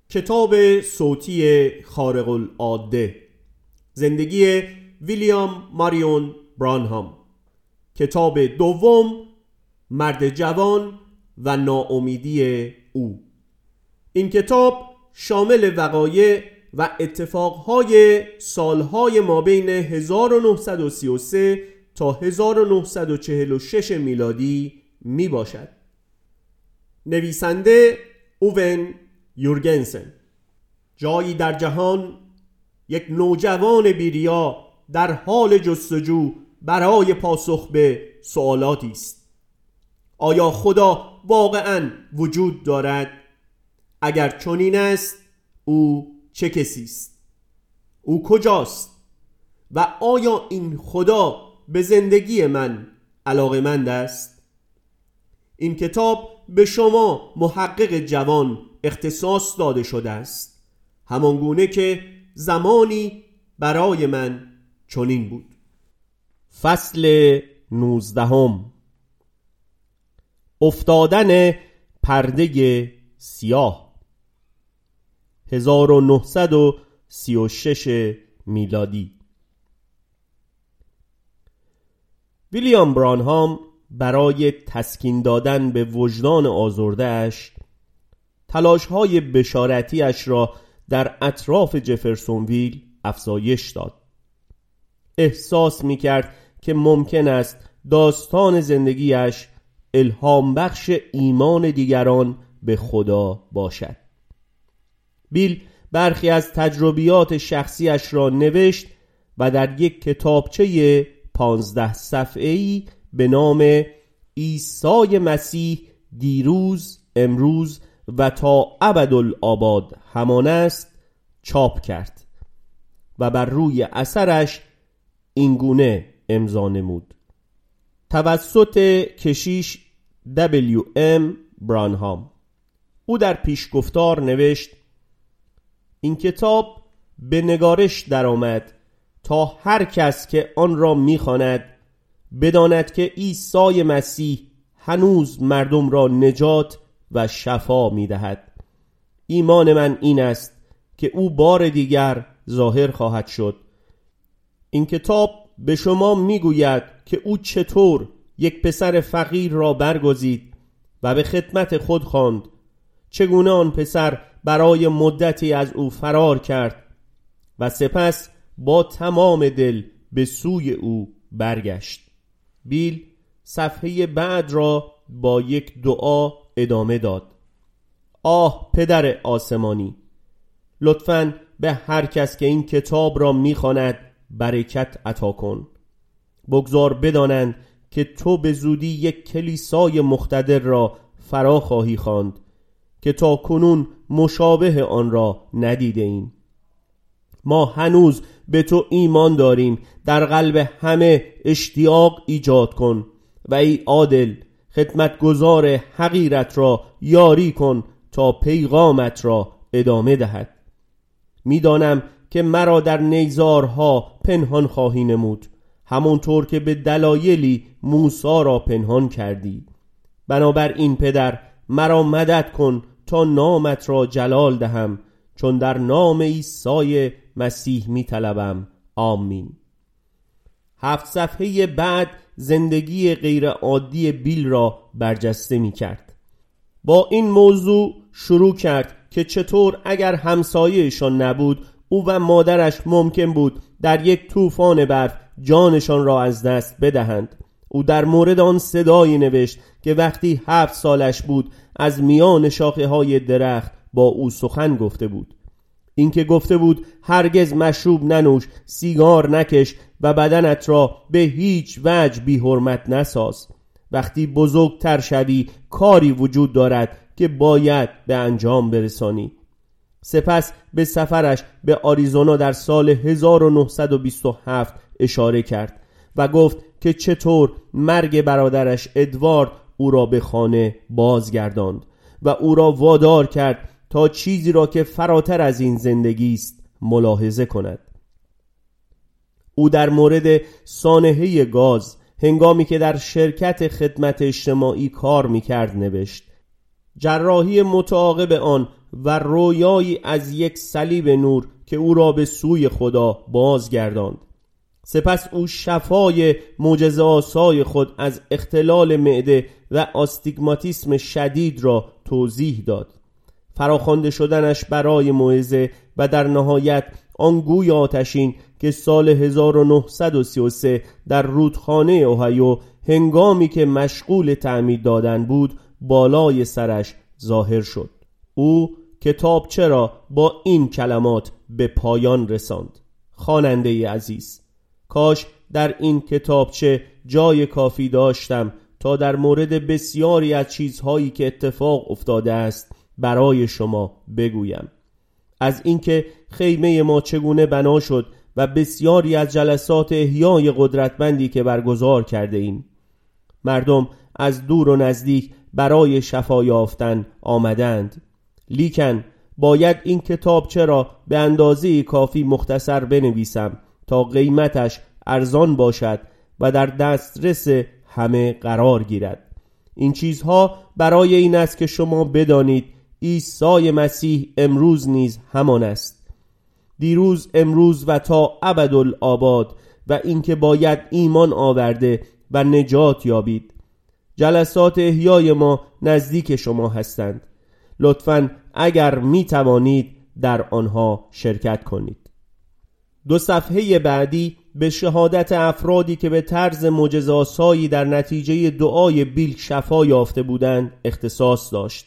کتاب صوتی خارق العاده، زندگی ویلیام ماریون برانهام. کتاب دوم، مرد جوان و ناامیدی او. این کتاب شامل وقایع و اتفاقهای سالهای مابین 1933 تا 1946 میلادی می باشد. نویسنده اوون یورگنسن. جایی در جهان یک نوجوان بی‌ریا در حال جستجو برای پاسخ به سوالاتی است. آیا خدا واقعاً وجود دارد؟ اگر چنین است، او چه کسی است؟ او کجاست؟ و آیا این خدا به زندگی من علاقه‌مند است؟ این کتاب به شما محقق جوان اختصاص داده شده است، همانگونه که زمانی برای من چنین بود. فصل 19. افتادن پرده سیاه. 1936 میلادی. ویلیام برانهام برای تسکین دادن به وجدان آزرده‌اش تلاش‌های بشارتی‌اش را در اطراف جفرسونویل افزایش داد. احساس می‌کرد که ممکن است داستان زندگیش الهام بخش ایمان دیگران به خدا باشد. بیل برخی از تجربیات شخصیش را نوشت و در یک کتابچه 15 صفحه‌ای به نام عیسی مسیح دیروز، امروز و تا ابدالآباد همان است چاپ کرد و بر روی اثرش اینگونه امضا نمود: توسط کشیش W.M. برانهام. او در پیشگفتار نوشت: این کتاب به نگارش درآمد تا هر کس که آن را می‌خواند بداند که عیسی مسیح هنوز مردم را نجات و شفا می‌دهد. ایمان من این است که او بار دیگر ظاهر خواهد شد. این کتاب به شما می‌گوید که او چطور یک پسر فقیر را برگزید و به خدمت خود خواند، چگونه آن پسر برای مدتی از او فرار کرد و سپس با تمام دل به سوی او برگشت. بیل صفحه بعد را با یک دعا ادامه داد: آه پدر آسمانی، لطفاً به هر کس که این کتاب را می‌خواند برکت عطا کن. بگذار بدانند که تو به زودی یک کلیسای مقتدر را فرا خواهی خواند که تا کنون مشابه آن را ندیده ایم. ما هنوز به تو ایمان داریم. در قلب همه اشتیاق ایجاد کن و ای عادل خدمتگزار حقیرت را یاری کن تا پیغامت را ادامه دهد. میدانم که مرا در نیزارها پنهان خواهی نمود، همونطور که به دلایلی موسی را پنهان کردی. بنابراین پدر، مرا مدد کن تا نامت را جلال دهم، چون در نام عیسی مسیح می طلبم. آمین. 7 صفحه بعد زندگی غیر عادی بیل را برجسته می کرد. با این موضوع شروع کرد که چطور اگر همسایه‌شان نبود، او و مادرش ممکن بود در یک طوفان برف جانشان را از دست بدهند. او در مورد آن صدایی نوشت که وقتی 7 سالش بود از میان شاخه‌های درخت با او سخن گفته بود. این که گفته بود هرگز مشروب ننوش، سیگار نکش و بدنت را به هیچ وجه بی حرمت نساز. وقتی بزرگتر شوی کاری وجود دارد که باید به انجام برسانی. سپس به سفرش به آریزونا در سال 1927 اشاره کرد و گفت که چطور مرگ برادرش ادوارد او را به خانه بازگرداند و او را وادار کرد تا چیزی را که فراتر از این زندگی است ملاحظه کند. او در مورد سانحه گاز هنگامی که در شرکت خدمت اجتماعی کار می‌کرد نوشت: جراحی متعاقب آن و رویایی از یک صلیب نور که او را به سوی خدا بازگرداند. سپس او شفای معجزه‌آسای خود از اختلال معده و آستیگماتیسم شدید را توضیح داد. فراخوانده شدنش برای موعظه و در نهایت آن گوی آتشین که سال 1933 در رودخانه اوهایو هنگامی که مشغول تعمید دادن بود بالای سرش ظاهر شد. او کتابچه را با این کلمات به پایان رساند: خواننده عزیز، کاش در این کتابچه جای کافی داشتم تا در مورد بسیاری از چیزهایی که اتفاق افتاده است برای شما بگویم. از اینکه خیمه ما چگونه بنا شد و بسیاری از جلسات احیای قدرتمندی که برگزار کرده ایم. مردم از دور و نزدیک برای شفا یافتن آمدند. لیکن باید این کتابچه را به اندازه کافی مختصر بنویسم تا قیمتش ارزان باشد و در دسترس همه قرار گیرد. این چیزها برای این است که شما بدانید عیسی مسیح امروز نیز همان است، دیروز، امروز و تا ابدالآباد، و اینکه باید ایمان آورده و نجات یابید. جلسات احیای ما نزدیک شما هستند. لطفاً اگر می توانید در آنها شرکت کنید. 2 صفحه بعدی به شهادت افرادی که به طرز معجزه‌آسایی در نتیجه دعای بیل شفا یافته بودند اختصاص داشت.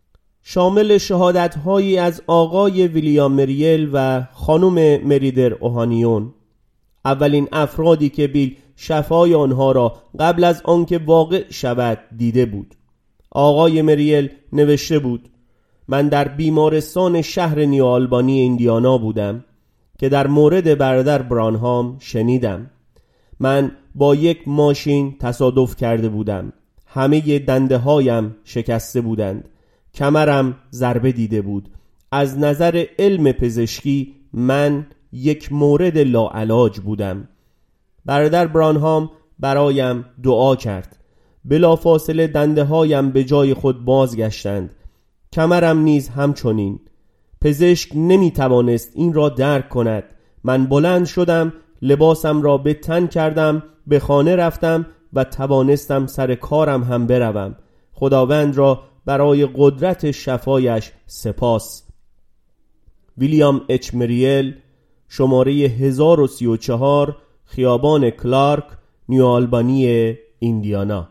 شامل شهادت‌هایی از آقای ویلیام مریل و خانم مریدر اوهانیون، اولین افرادی که بیل شفای آنها را قبل از آنکه واقع شود دیده بود. آقای مریل نوشته بود: من در بیمارستان شهر نیوآلبانی ایندیانا بودم که در مورد برادر برانهام شنیدم. من با یک ماشین تصادف کرده بودم. همه دنده هایم شکسته بودند. کمرم ضربه دیده بود. از نظر علم پزشکی من یک مورد لاعلاج بودم. برادر برانهام برایم دعا کرد. بلافاصله دنده هایم به جای خود بازگشتند. کمرم نیز همچنین. پزشک نمی توانست این را درک کند. من بلند شدم، لباسم را به تن کردم، به خانه رفتم و توانستم سر کارم هم بروم. خداوند را برای قدرت شفایش سپاس. ویلیام اچ مریل، شماره 1034، خیابان کلارک، نیوآلبانی ایندیانا.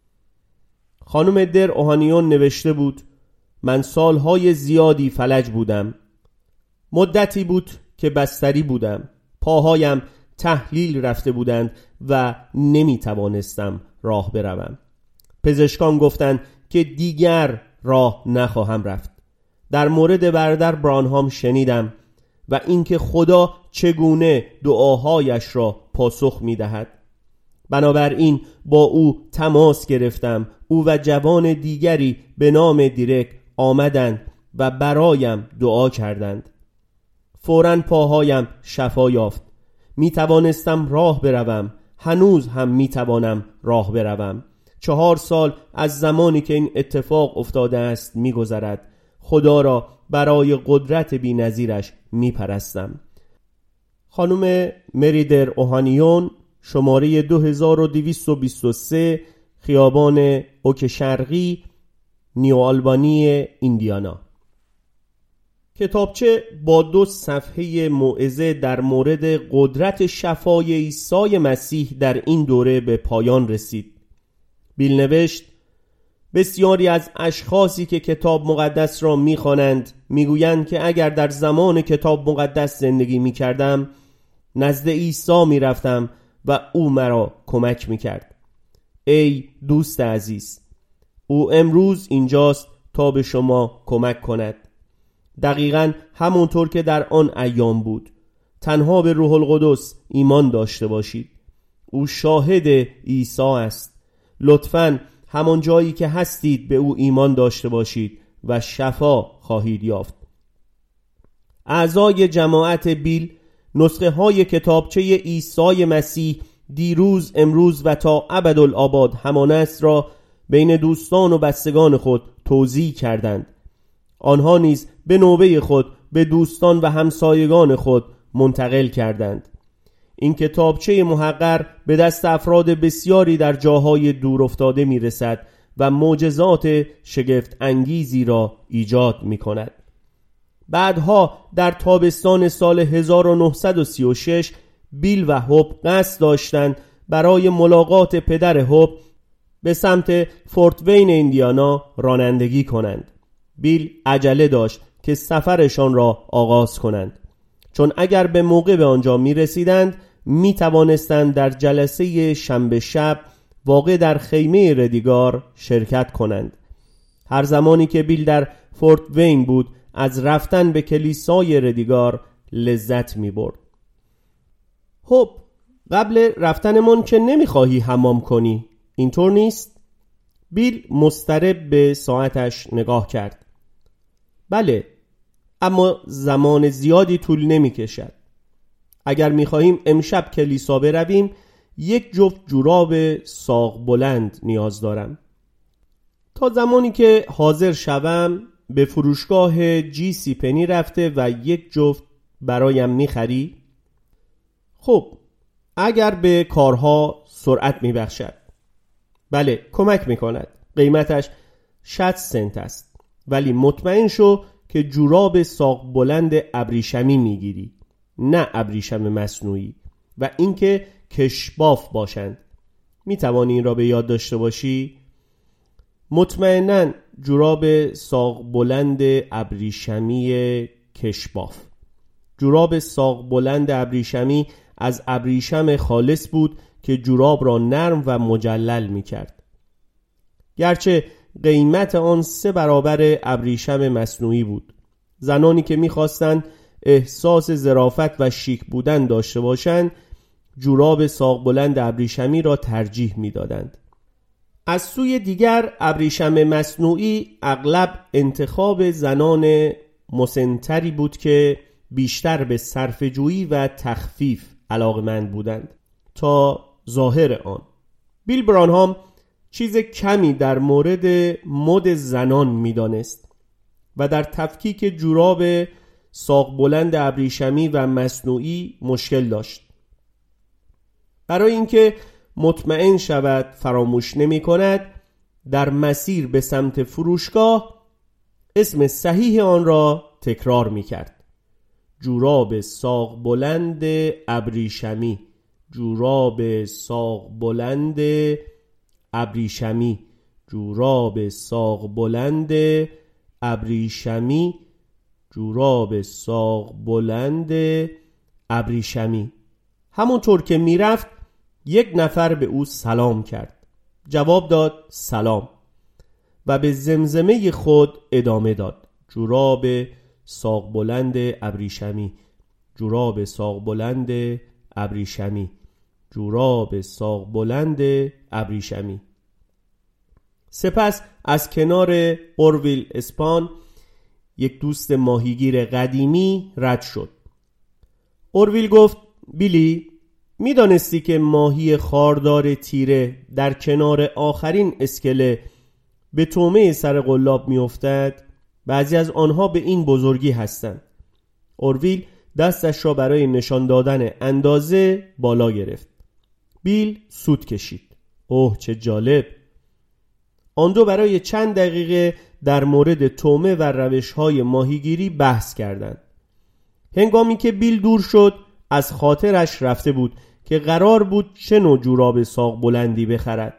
خانم در اوهانیون نوشته بود: من سالهای زیادی فلج بودم. مدتی بود که بستری بودم. پاهایم تحلیل رفته بودند و نمی توانستم راه بروم. پزشکان گفتند که دیگر راه نخواهم رفت. در مورد برادر برانهام شنیدم و اینکه خدا چگونه دعاهایش را پاسخ می دهد. بنابراین با او تماس گرفتم. او و جوان دیگری به نام دیرک آمدند و برایم دعا کردند. فوراً پاهایم شفا یافت. می توانستم راه بروم. هنوز هم می توانم راه بروم. 4 سال از زمانی که این اتفاق افتاده است می گذرد. خدا را برای قدرت بی‌نظیرش می پرستم. خانم مریدر اوهانیون، شماره 2223، خیابان اوک شرقی، نیوآلبانی ایندیانا. کتابچه با 2 صفحه موعظه در مورد قدرت شفای عیسی مسیح در این دوره به پایان رسید. بیل نوشت: بسیاری از اشخاصی که کتاب مقدس را می‌خوانند می‌گویند که اگر در زمان کتاب مقدس زندگی می‌کردم، نزد عیسی می‌رفتم و او مرا کمک می‌کرد. ای دوست عزیز، او امروز اینجاست تا به شما کمک کند. دقیقاً همونطور که در آن ایام بود. تنها به روح القدس ایمان داشته باشید. او شاهد عیسی است. لطفاً همان جایی که هستید به او ایمان داشته باشید و شفا خواهید یافت. اعضای جماعت بیل نسخه های کتابچه عیسی مسیح دیروز، امروز و تا ابدالآباد همان است را بین دوستان و بستگان خود توزیع کردند. آنها نیز به نوبه خود به دوستان و همسایگان خود منتقل کردند. این کتابچه محقر به دست افراد بسیاری در جاهای دور افتاده می رسد و معجزات شگفت انگیزی را ایجاد می کند. بعدها در تابستان سال 1936 بیل و هوب قصد داشتند برای ملاقات پدر هوب به سمت فورت وین ایندیانا رانندگی کنند. بیل عجله داشت که سفرشان را آغاز کنند، چون اگر به موقع به آنجا می رسیدند می توانستند در جلسه شنبه شب واقع در خیمه ردیگار شرکت کنند. هر زمانی که بیل در فورت وین بود از رفتن به کلیسای ردیگار لذت می برد. خب قبل رفتنمون که نمیخواهی حمام کنی، اینطور نیست؟ بیل مضطرب به ساعتش نگاه کرد. بله، اما زمان زیادی طول نمی کشد. اگر می خواهیم امشب کلیسا برویم 1 جفت جوراب ساق بلند نیاز دارم. تا زمانی که حاضر شوم به فروشگاه جی سی پنی رفته و 1 جفت برایم می خری؟ خب اگر به کارها سرعت می بخشد. بله، کمک می کند. قیمتش 60 سنت است، ولی مطمئن شو که جوراب ساق بلند ابریشمی میگیری، نه ابریشم مصنوعی، و اینکه کشباف باشند. می توانی این را به یاد داشته باشی؟ مطمئناً جوراب ساق بلند ابریشمی کشباف. جوراب ساق بلند ابریشمی از ابریشم خالص بود که جوراب را نرم و مجلل می کرد. گرچه قیمت آن 3 برابر ابریشم مصنوعی بود. زنانی که می خواستند احساس ظرافت و شیک بودن داشته باشند جوراب ساق بلند ابریشمی را ترجیح می دادند. از سوی دیگر ابریشم مصنوعی اغلب انتخاب زنان مسنتری بود که بیشتر به صرفه‌جویی و تخفیف علاقه‌مند بودند تا ظاهر آن. بیل برانهام چیز کمی در مورد مد زنان می‌دانست و در تفکیک جوراب ساق بلند ابریشمی و مصنوعی مشکل داشت. برای اینکه مطمئن شود فراموش نمی کند، در مسیر به سمت فروشگاه اسم صحیح آن را تکرار می کرد: جوراب ساق بلند ابریشمی، جوراب ساق بلند ابریشمی، جوراب ساق بلند ابریشمی، جوراب ساق بلند ابریشمی. همونطور که میرفت 1 نفر به او سلام کرد. جواب داد سلام و به زمزمه خود ادامه داد: جوراب ساق بلند ابریشمی، جوراب ساق بلند ابریشمی، جوراب ساق بلند ابریشمی. سپس از کنار اورویل اسپان یک دوست ماهیگیر قدیمی رد شد. اورویل گفت: بیلی، میدانستی که ماهی خاردار تیره در کنار آخرین اسکله به طعمه سر قلاب میافتد؟ بعضی از آنها به این بزرگی هستند. اورویل دستش را برای نشان دادن اندازه بالا گرفت. بیل سود کشید. اوه چه جالب! آن دو برای چند دقیقه در مورد طعمه و روش‌های ماهیگیری بحث کردند. هنگامی که بیل دور شد از خاطرش رفته بود که قرار بود چه نوع جوراب ساق بلندی بخرد.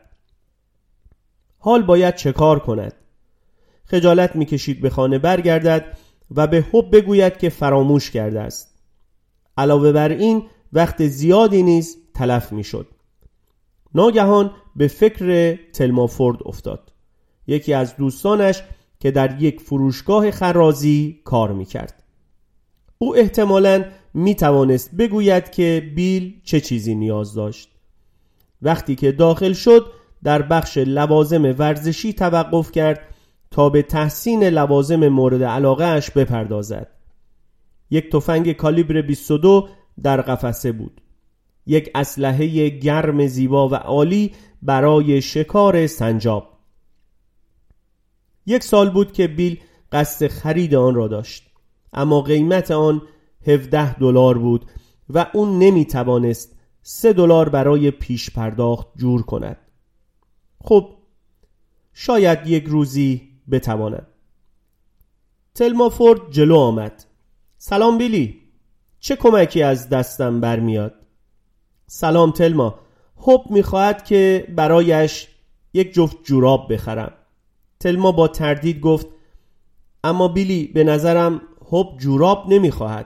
حال باید چه کار کند؟ خجالت می‌کشید به خانه برگردد و به هوب بگوید که فراموش کرده است. علاوه بر این وقت زیادی نیز تلف می‌شد. ناگهان به فکر تلمافورد افتاد، یکی از دوستانش که در یک فروشگاه خرازی کار می‌کرد. او احتمالاً می‌توانست بگوید که بیل چه چیزی نیاز داشت. وقتی که داخل شد در بخش لوازم ورزشی توقف کرد تا به تحسین لوازم مورد علاقه اش بپردازد. یک تفنگ کالیبر 22 در قفسه بود. یک اسلحه گرم زیبا و عالی برای شکار سنجاب. 1 سال بود که بیل قصد خرید آن را داشت، اما قیمت آن $17 بود و اون نمیتوانست $3 برای پیش پرداخت جور کند. خب شاید یک روزی بتوانم. تلما فورد جلو آمد. سلام بیلی، چه کمکی از دستم برمیاد؟ سلام تلما، هوب میخواهد که برایش یک جفت جوراب بخرم. تلما با تردید گفت اما بیلی، به نظرم هوب جوراب نمیخواهد.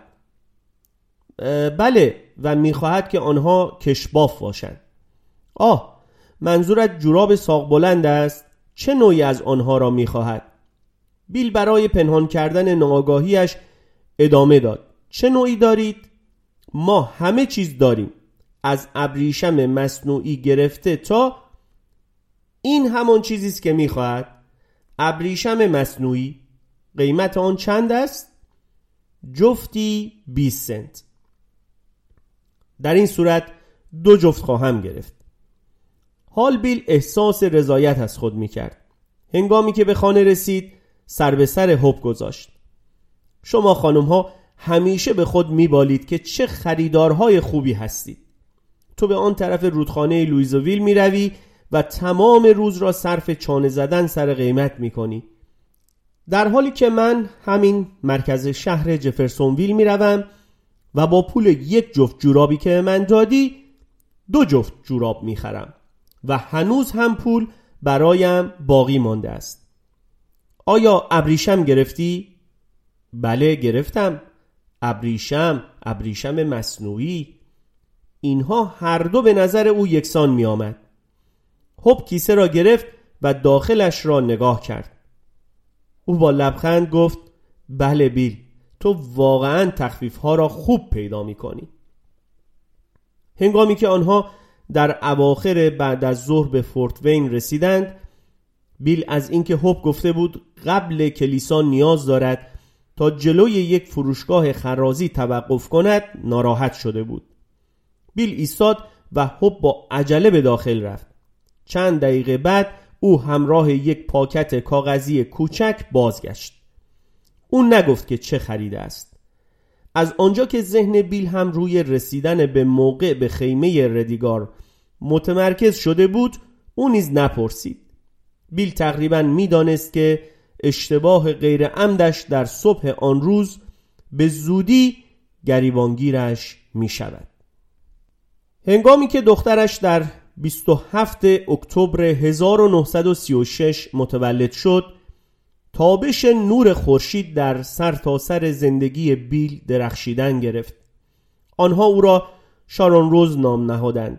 بله، و میخواهد که آنها کشباف باشند. منظورت جوراب ساق بلند است؟ چه نوعی از آنها را میخواهد؟ بیل برای پنهان کردن ناآگاهیش ادامه داد. چه نوعی دارید؟ ما همه چیز داریم، از ابریشم مصنوعی گرفته تا این همان چیزی است که میخواهد. ابریشم مصنوعی قیمت آن چند است؟ جفتی 20 سنت. در این صورت 2 جفت خواهم گرفت. حال بیل احساس رضایت از خود میکرد. هنگامی که به خانه رسید سر به سر هوب گذاشت. شما خانم ها همیشه به خود میبالید که چه خریدارهای خوبی هستید. تو به آن طرف رودخانه لویزویل میروی و تمام روز را صرف چانه زدن سر قیمت میکنی، در حالی که من همین مرکز شهر جفرسونویل میروم و با پول 1 جفت جورابی که من دادی 2 جفت جوراب میخرم و هنوز هم پول برایم باقی مانده است. آیا ابریشم گرفتی؟ بله گرفتم. ابریشم مصنوعی. اینها هر دو به نظر او یکسان می آمد. هوب کیسه را گرفت و داخلش را نگاه کرد. او با لبخند گفت بله بیل، تو واقعا تخفیف ها را خوب پیدا می کنی. هنگامی که آنها در اواخر بعد از ظهر به فورت وین رسیدند، بیل از اینکه هوب گفته بود قبل کلیسا نیاز دارد تا جلوی یک فروشگاه خرازی توقف کند ناراحت شده بود. بیل ایستاد و هوب با عجله به داخل رفت. چند دقیقه بعد او همراه یک پاکت کاغذی کوچک بازگشت. او نگفت که چه خریده است. از آنجا که ذهن بیل هم روی رسیدن به موقع به خیمه ردیگار متمرکز شده بود، او نیز نپرسید. بیل تقریباً می‌دانست که اشتباه غیر عمدش در صبح آن روز به زودی گریبانگیرش می شود. هنگامی که دخترش در 27 اکتبر 1936 متولد شد، تابش نور خورشید در سرتاسر زندگی بیل درخشیدن گرفت. آنها او را شارون روز نام نهادند.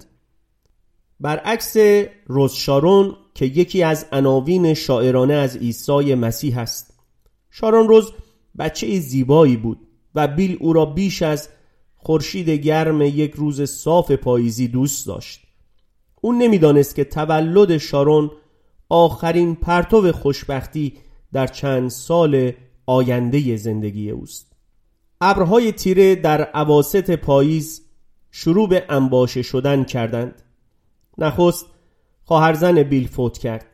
برعکس روز شارون که یکی از عناوین شاعرانه از عیسی مسیح است. شارون روز بچه زیبایی بود و بیل او را بیش از خورشید گرم یک روز صاف پاییزی دوست داشت. او نمیدانست که تولد شارون آخرین پرتو خوشبختی در چند سال آینده زندگی اوست. ابرهای تیره در اواسط پاییز شروع به انباشه شدن کردند. نخست خواهرزن بیل فوت کرد.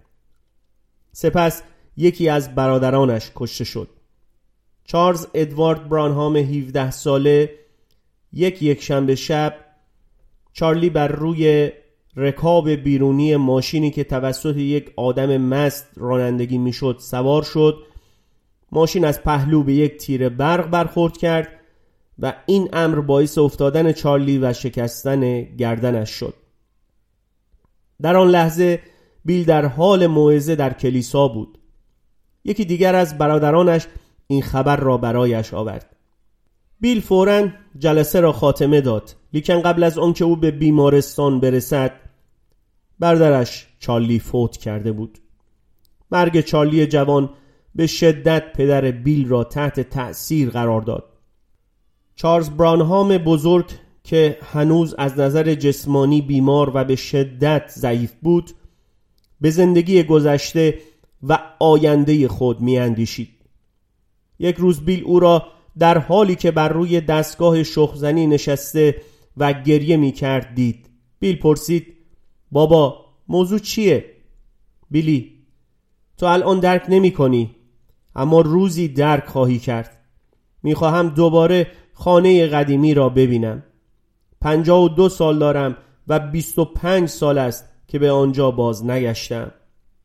سپس یکی از برادرانش کشته شد. چارلز ادوارد برانهام 17 ساله یک شنبه شب چارلی بر روی رکاب بیرونی ماشینی که توسط یک آدم مست رانندگی میشد سوار شد. ماشین از پهلو به یک تیر برق برخورد کرد و این امر باعث افتادن چارلی و شکستن گردنش شد. در آن لحظه بیل در حال موعظه در کلیسا بود. یکی دیگر از برادرانش این خبر را برایش آورد. بیل فوراً جلسه را خاتمه داد، لیکن قبل از آنکه او به بیمارستان برسد برادرش چارلی فوت کرده بود. مرگ چارلی جوان به شدت پدر بیل را تحت تأثیر قرار داد. چارلز برانهام بزرگ که هنوز از نظر جسمانی بیمار و به شدت ضعیف بود، به زندگی گذشته و آینده خود می‌اندیشید. یک روز بیل او را در حالی که بر روی دستگاه شخم‌زنی نشسته و گریه می‌کرد دید. بیل پرسید: بابا، موضوع چیه؟ بیلی: تو الان درک نمی‌کنی. اما روزی درک خواهی کرد. میخواهم دوباره خانه قدیمی را ببینم. 52 سال دارم و 25 سال است که به آنجا باز نگشتم.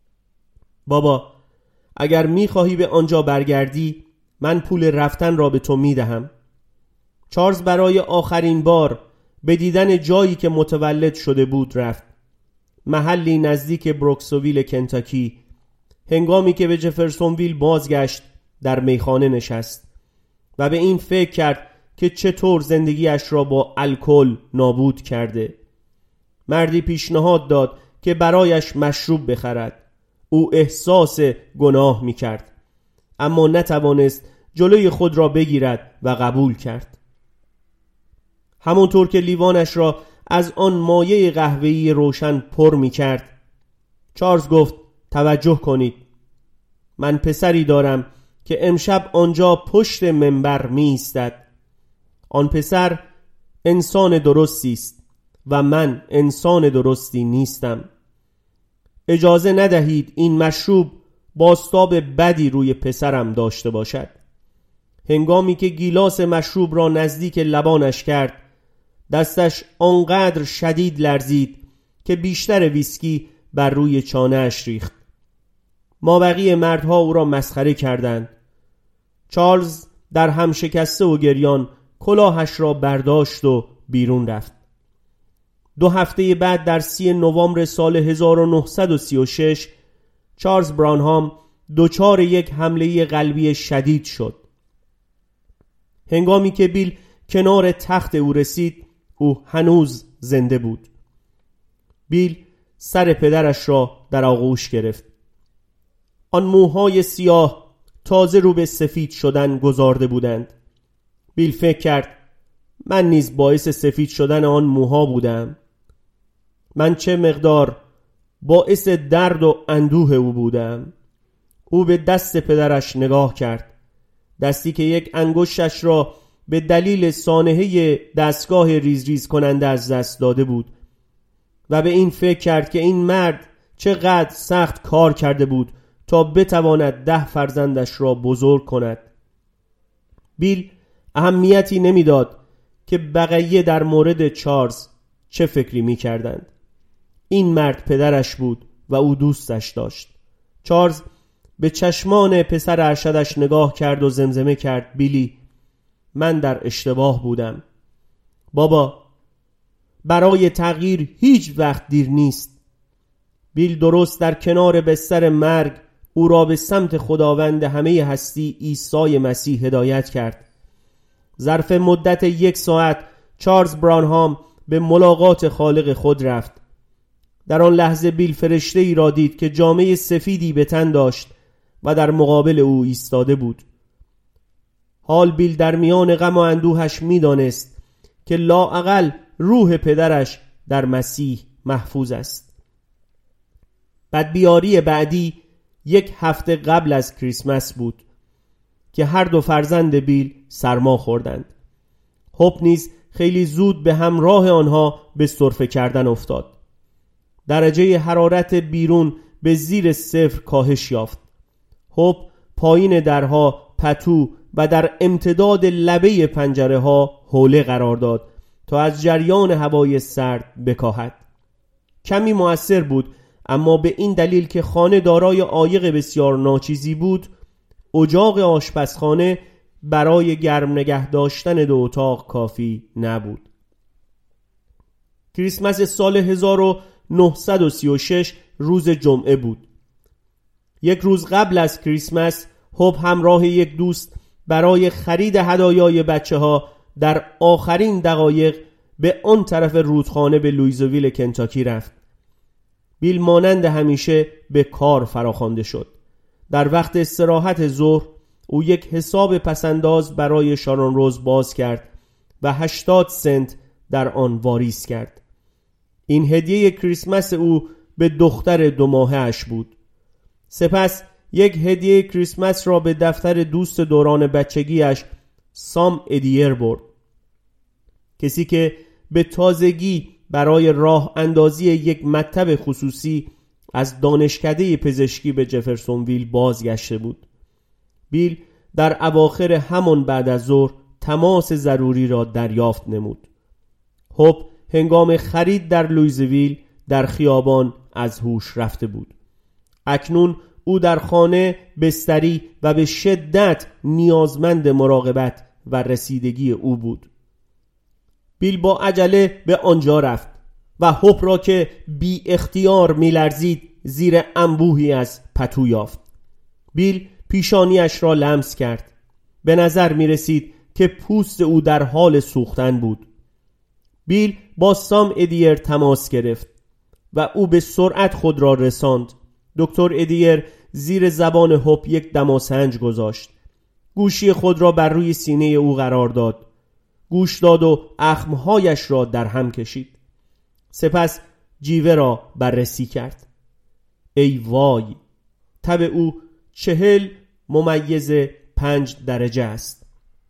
بابا، اگر میخواهی به آنجا برگردی، من پول رفتن را به تو میدهم. چارلز برای آخرین بار به دیدن جایی که متولد شده بود رفت. محلی نزدیک بروکسویل کنتاکی. هنگامی که به جفرسونویل بازگشت در میخانه نشست و به این فکر کرد که چطور زندگیش را با الکل نابود کرده. مردی پیشنهاد داد که برایش مشروب بخرد. او احساس گناه می‌کرد، اما نتوانست جلوی خود را بگیرد و قبول کرد. همونطور که لیوانش را از آن مایع قهوه‌ای روشن پر می‌کرد، چارلز گفت: توجه کنید، من پسری دارم که امشب آنجا پشت منبر می‌ایستد. آن پسر انسان درستی است و من انسان درستی نیستم. اجازه ندهید این مشروب بازتاب بدی روی پسرم داشته باشد. هنگامی که گیلاس مشروب را نزدیک لبانش کرد، دستش آنقدر شدید لرزید که بیشتر ویسکی بر روی چانه‌اش ریخت. مابقی مردها او را مسخره کردند. چارلز در هم شکسته و گریان کلاهش را برداشت و بیرون رفت. 2 هفته بعد در 30 نوامبر سال 1936 چارلز برانهام دچار یک حمله قلبی شدید شد. هنگامی که بیل کنار تخت او رسید، او هنوز زنده بود. بیل سر پدرش را در آغوش گرفت. آن موهای سیاه تازه رو به سفید شدن گذارده بودند. بیل فکر کرد: من نیز باعث سفید شدن آن موها بودم. من چه مقدار باعث درد و اندوه او بودم. او به دست پدرش نگاه کرد، دستی که یک انگشتش را به دلیل سانحه دستگاه ریز کننده از دست داده بود و به این فکر کرد که این مرد چقدر سخت کار کرده بود تا بتواند 10 فرزندش را بزرگ کند. بیل اهمیتی نمیداد که بقیه در مورد چارلز چه فکری می کردند. این مرد پدرش بود و او دوستش داشت. چارلز به چشمان پسر ارشدش نگاه کرد و زمزمه کرد: بیلی، من در اشتباه بودم. بابا، برای تغییر هیچ وقت دیر نیست. بیل درست در کنار بستر مرگ او را به سمت خداوند همه هستی عیسی مسیح هدایت کرد. ظرف مدت 1 ساعت چارلز برانهام به ملاقات خالق خود رفت. در آن لحظه بیل فرشته‌ای را دید که جامه سفیدی به تن داشت و در مقابل او ایستاده بود. حال بیل در میان غم و اندوهش می‌دانست که لااقل روح پدرش در مسیح محفوظ است. بدبیاری بعدی 1 هفته قبل از کریسمس بود که هر 2 فرزند بیل سرما خوردند. هوپ نیز خیلی زود به همراه آنها به سرفه کردن افتاد. درجه حرارت بیرون به زیر 0 کاهش یافت. هوپ پایین درها پتو و در امتداد لبه پنجره ها حوله قرار داد تا از جریان هوای سرد بکاهد. کمی مؤثر بود، اما به این دلیل که خانه دارای عایق بسیار ناچیزی بود، اجاق آشپزخانه برای گرم نگه داشتن 2 اتاق کافی نبود. کریسمس سال 1936 روز جمعه بود. 1 روز قبل از کریسمس، هوپ همراه یک دوست برای خرید هدایای بچه‌ها در آخرین دقایق به آن طرف رودخانه به لویزویل کنتاکی رفت. بیل مانند همیشه به کار فراخوانده شد. در وقت استراحت ظهر او یک حساب پسنداز برای شارون روز باز کرد و 80 سنت در آن واریز کرد. این هدیه کریسمس او به دختر 2 ماهه‌اش بود. سپس یک هدیه کریسمس را به دفتر دوست دوران بچگیش سام ادیر برد، کسی که به تازگی برای راه اندازی یک مکتب خصوصی از دانشکده پزشکی به جفرسونویل بازگشته بود. بیل در اواخر همان بعد از ظهر تماس ضروری را دریافت نمود. هوپ هنگام خرید در لویزویل در خیابان از هوش رفته بود. اکنون او در خانه بستری و به شدت نیازمند مراقبت و رسیدگی او بود. بیل با عجله به آنجا رفت و هوپ را که بی اختیار می‌لرزید زیر انبوهی از پتو یافت. بیل پیشانیش را لمس کرد. به نظر می رسید که پوست او در حال سوختن بود. بیل با سام ادیر تماس گرفت و او به سرعت خود را رساند. دکتر ادیر زیر زبان هوپ یک دماسنج گذاشت. گوشی خود را بر روی سینه او قرار داد. گوش داد و اخمهایش را در هم کشید. سپس جیوه را بررسی کرد. ای وای! تب او 40/5 درجه است.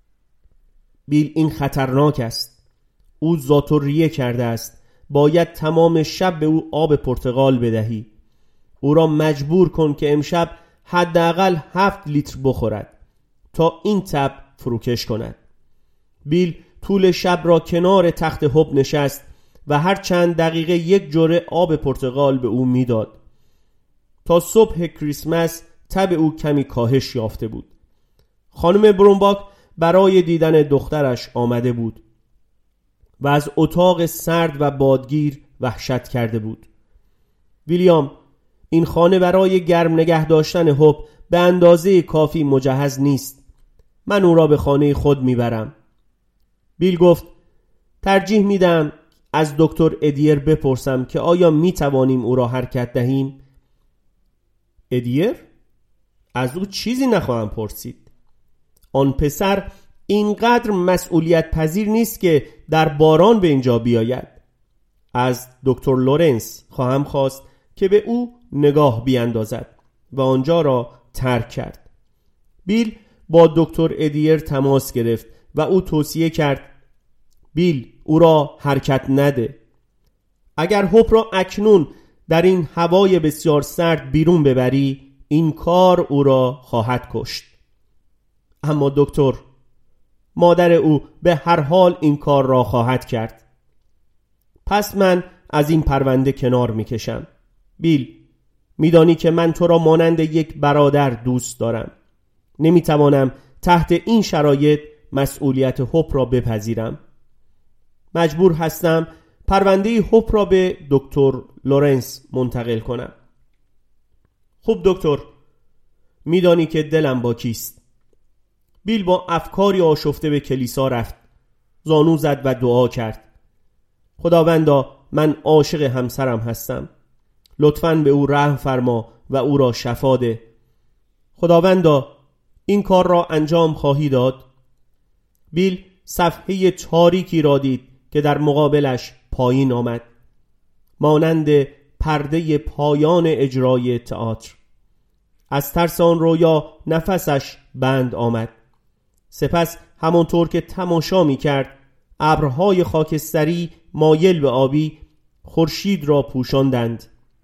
بیل این خطرناک است. او ذات‌الریه کرده است. باید تمام شب به او آب پرتقال بدهی. او را مجبور کن که امشب حداقل 7 لیتر بخورد تا این تب فروکش کند. بیل طول شب را کنار تخت هوپ نشست و هر چند دقیقه یک جرعه آب پرتقال به او میداد. تا صبح کریسمس تب او کمی کاهش یافته بود. خانم برونباک برای دیدن دخترش آمده بود و از اتاق سرد و بادگیر وحشت کرده بود. ویلیام، این خانه برای گرم نگه داشتن هوپ به اندازه کافی مجهز نیست. من او را به خانه خود میبرم. بیل گفت ترجیح میدم از دکتر ادیر بپرسم که آیا میتوانیم او را حرکت دهیم. ادیر؟ از او چیزی نخواهم پرسید. آن پسر اینقدر مسئولیت پذیر نیست که در باران به اینجا بیاید. از دکتر لورنس خواهم خواست که به او نگاه بیاندازد و آنجا را ترک کرد. بیل با دکتر ادیر تماس گرفت و او توصیه کرد بیل او را حرکت نده. اگر هوپ را اکنون در این هوای بسیار سرد بیرون ببری این کار او را خواهد کشت. اما دکتر، مادر او به هر حال این کار را خواهد کرد. پس من از این پرونده کنار میکشم. بیل، میدانی که من تو را مانند یک برادر دوست دارم. نمیتوانم تحت این شرایط مسئولیت هوپ را بپذیرم. مجبور هستم پرونده هوپ را به دکتر لورنس منتقل کنم. خوب دکتر، میدانی که دلم با کیست. بیل با افکاری آشفته به کلیسا رفت. زانو زد و دعا کرد. خداوندا، من عاشق همسرم هستم. لطفاً به او رحم فرما و او را شفا ده. خداوندا، این کار را انجام خواهی داد؟ بیل صفحه تاریکی را دید که در مقابلش پایین آمد، مانند پرده پایان اجرای تئاتر. از ترس آن رویا نفسش بند آمد. سپس همانطور که تماشا می کرد ابرهای خاکستری مایل به آبی خورشید را پوشاندند.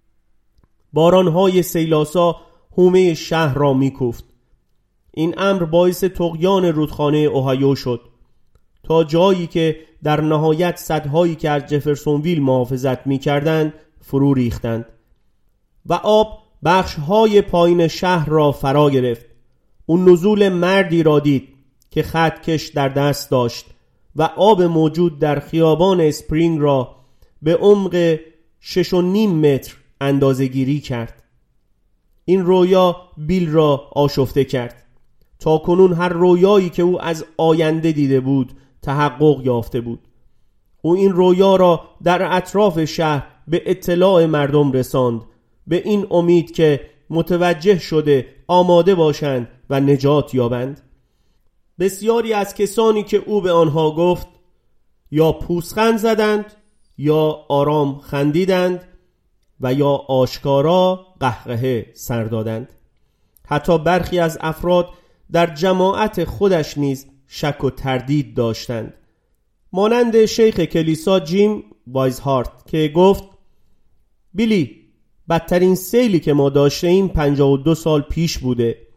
بارانهای سیلاسا حومه شهر را می کوفت. این امر باعث طغیان رودخانه اوهایو شد تا جایی که در نهایت سدهایی که از جفرسونویل محافظت می کردند فرو ریختند و آب بخشهای پایین شهر را فرا گرفت. اون نزول مردی را دید که خطکش در دست داشت و آب موجود در خیابان اسپرینگ را به عمق 6.5 متر اندازه گیری کرد. این رویا بیل را آشفته کرد. تا کنون هر رویایی که او از آینده دیده بود تحقق یافته بود. او این رویا را در اطراف شهر به اطلاع مردم رساند، به این امید که متوجه شده آماده باشند و نجات یابند. بسیاری از کسانی که او به آنها گفت یا پوزخند زدند یا آرام خندیدند و یا آشکارا قهقهه سر دادند. حتی برخی از افراد در جماعت خودش نیز شک و تردید داشتند، مانند شیخ کلیسا جیم وایزهارت که گفت بیلی، بدترین سیلی که ما داشتیم 52 سال پیش بوده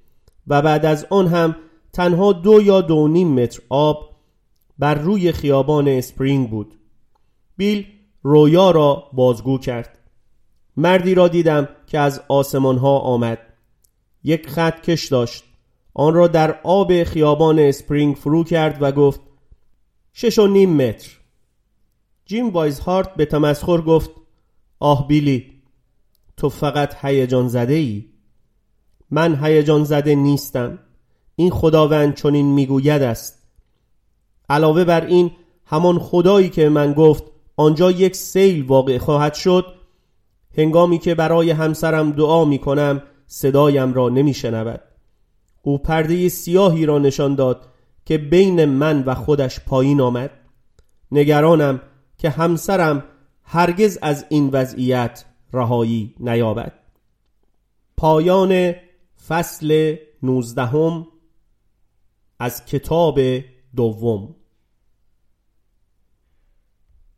و بعد از آن هم تنها 2 یا 2.5 متر آب بر روی خیابان اسپرینگ بود. بیل رویا را بازگو کرد. مردی را دیدم که از آسمان ها آمد. یک خط کش داشت. آن را در آب خیابان اسپرینگ فرو کرد و گفت 6.5 متر. جیم وایزهارت به تمسخر گفت آه بیلی، تو فقط هیجان زده ای. من هیجان زده نیستم. این خداوند چنین میگوید است. علاوه بر این، همان خدایی که من گفت آنجا یک سیل واقع خواهد شد، هنگامی که برای همسرم دعا می کنم صدایم را نمی شنود. او پرده سیاهی را نشان داد که بین من و خودش پایین آمد. نگرانم که همسرم هرگز از این وضعیت رهایی نیابد. پایان فصل 19 از کتاب دوم.